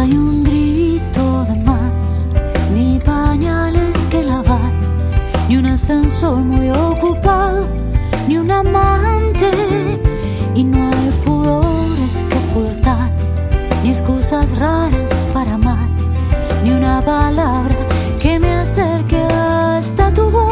hay un grito de más, ni pañales que lavar, ni un ascensor muy ocupado, ni un amante, y no hay pudores que ocultar, ni excusas raras para amar, ni una palabra que me acerque hasta tu voz.